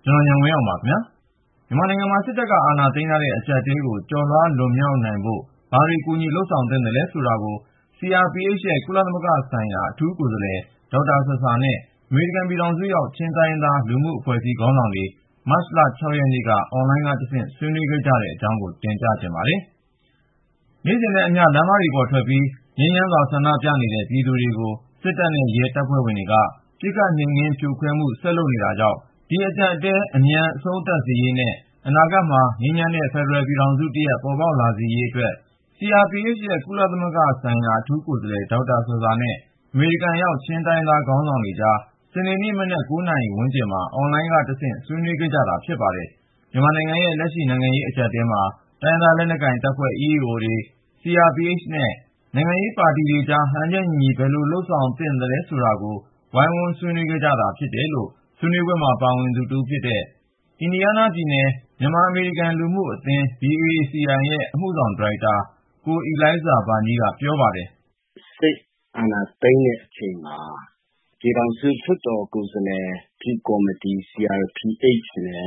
ကျွန်တော်ညံဝင်းအောင်ပါခင်ဗျာမြန်မာနိုင်ငံမှာစစ်တပ်ကအာဏာသိမ်းထားတဲ့အကြပ်တဲကိုကျော်လွှားလွန်မြောက်နိုင်ဖို့ဘာတွေကူညီလှုပ်ဆောင်သင့်တယ်လဲဆိုတာကို CRPH ရဲ့ကုလသမဂ္ဂဆိုင်ရာအထူးကိုယ်စားလှယ်ဒေါက်တာဆာဆာနဲ့အမေရိကန်ပြည်ထောင်စုရောက်ချင်းတိုင်းရင်းသားလူမှုအဖွဲ့အစည်းခေါင်းဆောင်တွေမတ်လ 6 ရက်နေ့ကအွန်လိုင်းကတဆင့်ဆွေးနွေးခဲ့ကြတဲ့အကြောင်းကိုတင်ပြချင်ပါတယ်။နေ့စဉ်နဲ့အမျှလမ်းမတွေပေါ်ထွက်ပြီးငြိမ်းချမ်းစွာဆန္ဒပြနေတဲ့ပြည်သူတွေကိုစစ်တပ်နဲ့ရဲတပ်ဖွဲ့ဝင်တွေကပစ်ခတ်နှိမ်နင်းဖြိုခွဲမှုဆက်လုပ်နေတာကြောင့်ဒီအကြပ်အတည်းအမြန်အဆုံးသတ်စေရေးနဲ့အနာဂတ်မှာငြိမ်းချမ်းတဲ့ဖက်ဒရယ်ပြည်ထောင်စုတရပ်ပေါ်ပေါက်လာစေရေးအတွက် CRPH ရဲ့ကုလသမဂ္ဂဆိုင်ရာအထူးကိုယ်စားလှယ်ဒေါက်တာဆာဆာနဲ့အမေရိကန်ရောက်ချင်းတိုင်းရင်းသားခေါင်းဆောင်တွေကြားစနေနေ့မနက် 9 နာရီဝန်းကျင်မှာအွန်လိုင်းကတဆင့်ဆွေးနွေးခဲ့ကြတာဖြစ်ပါတယ်။မြန်မာနိုင်ငံရဲ့လက်ရှိနိုင်ငံရေးအကြပ်အတည်းမှာတိုင်းရင်းသားလက်နက်ကိုင်တပ်ဖွဲ့ EAO တွေ CRPH နဲ့နိုင်ငံရေးပါတီတွေကြားဟန်ချက်ညီညီဘယ်လိုလုပ်ဆောင်သင့်သလဲဆိုတာကိုဝိုင်းဝန်းဆွေးနွေးခဲ့ကြတာဖြစ်တယ်လို့ဆွေးနွေးပွဲမှာပါဝင်သူတဦးဖြစ်တဲ့အင်ဒီယားနားပြည်နယ်မြန်မာအမေရိကန်လူမှုအသင်း BACI ရဲ့အမှုဆောင်ဒါရိုက်တာကိုအီလိုင်းဇာဘာနီးကပြောပါတယ်။စစ်အာဏာသိမ်းတဲ့အချိန်မှာပြည်ထောင်စုလွှတ်တော်ကိုယ်စားလှယ်ပြုကော်မတီ CRPH နဲ့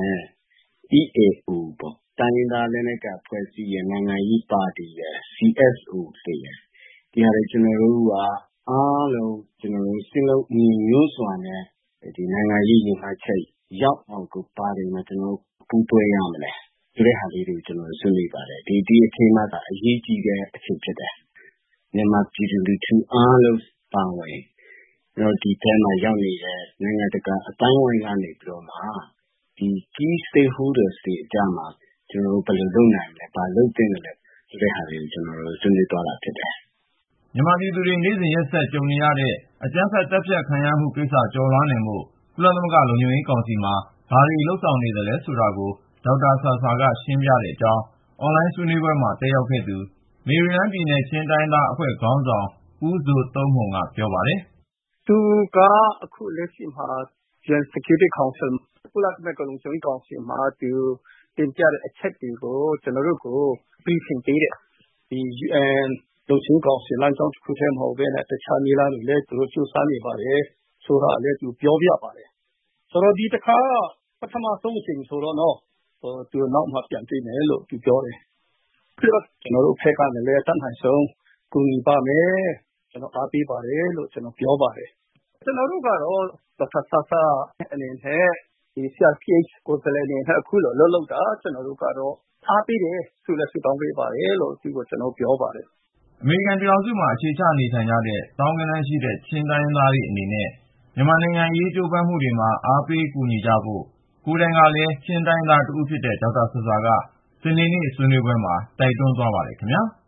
EAO ပေါ့တိုင်းရင်းသားလက်နက်ကိုင်အဖွဲ့အစည်းရဲ့နိုင်ငံရေးပါတီရဲ့ CSO တွေရဲ့ဒီဟာတွေကျွန်တော်တို့ကအားလုံးကျွန်တော်တို့စည်းလုံးညီညွတ်စွာနဲ့ဒီနိုင်ငံရေးညီမချက်ရောက်အောင်ကိုပါတယ်မှာကျွန်တော်ပူးတွဲရမလဲဒီတဲ့ဟာလေးတွေကျွန်တော်ဆွေးနွေးပါတယ်ဒီအချိန်မှာအရေးကြီးတဲ့အချိန်ဖြစ်တယ်မြန်မာပြည်သူလူထုအားလုံးပါဝင်တော့ဒီထဲမှာရောက်နေတဲ့နိုင်ငံတကာအတိုင်းအဝိုင်းကနေပြီးတော့မှဒီ key stakeholders တွေအကြမှာကျွန်တော်တို့ဘယ်လိုလုပ်နိုင်မလဲဘာလုပ်သင့်တယ်လဲဒီတဲ့ဟာတွေကိုကျွန်တော်တို့ဆွေးနွေးသွားတာဖြစ်တယ်မြန်မာပြည်သူတွေနေ့စဉ်ရက်ဆက်ကြုံနေရတဲ့အကြမ်းဖက်တပ်ဖြတ်ခံရမှုကိစ္စကျော်လွှားနိုင်မှုကုလသမဂ္ဂလုံခြုံရေးကောင်စီမှာဘာတွေလှုပ်ဆောင်နေသလဲဆိုတာကိုဒေါက်တာဆာဆာကရှင်းပြတဲ့အကြောင်းအွန်လိုင်းဆွေးနွေးပွဲမှာတက်ရောက်ခဲ့သူမေရီလန်းပြည်နယ်ချင်းတိုင်းသားအဖွဲ့ခေါင်းဆောင်ဦးဇိုသုံးမှုံကပြောပါတယ်။သူကအခုလက်ရှိမှာ UN Security Council ကုလသမဂ္ဂလုံခြုံရေးကောင်စီမှာသူတင်ပြတဲ့အချက်တွေကိုကျွန်တော်တို့ကို briefing ပေးတယ်။ဒီ UN လုံခြုံရေးကောင်စီလမ်းကြောင်းတစ်ခုတည်းမဟုတ်ဘဲနဲ့တခြားနည်းလမ်းတွေလည်းသူတို့စူးစမ်းနေပါတယ်ဆိုတာလည်းသူပြောပြပါတယ်။ဆိုတော့ဒီတစ်ခါပထမဆုံးအချိန်ဆိုတော့သူနောက်မှပြန်တွေ့မယ်လို့သူပြောတယ်။ပြီးတော့ကျွန်တော်တို့ဖက်ကလည်းတတ်နိုင်ဆုံးကူညီပါမယ်ကျွန်တော်အားပေးပါတယ်လို့ကျွန်တော်ပြောပါတယ်။ကျွန်တော်တို့ကတော့ဒေါက်တာဆာဆာအနေနဲ့ဒီ CRPH ကိုယ်စားလှယ်အနေနဲ့အခုလိုလှုပ်တာကျွန်တော်တို့ကတော့အားပေးတယ်ဆုလည်းဆုတောင်းပေးပါတယ်လို့သူကကျွန်တော်ပြောပါတယ်အမေရိကန်ပြည်ထောင်စုမှာအခြေချနေထိုင်ကြတဲ့သောင်းဂဏန်းရှိတဲ့ချင်းတိုင်းရင်းသားတွေအနေနဲ့မြန်မာနိုင်ငံရေးကြိုးပမ်းမှုတွေမှာအားပေးကူညီကြဖို့ကိုယ်တိုင်ကလည်းချင်းတိုင်းသားတဦးဖြစ်တဲ့ဒေါက်တာဆာဆာကစနေနေ့ဆွေးနွေးပွဲမှာတိုက်တွန်းသွားပါတယ်ခင်ဗျာ။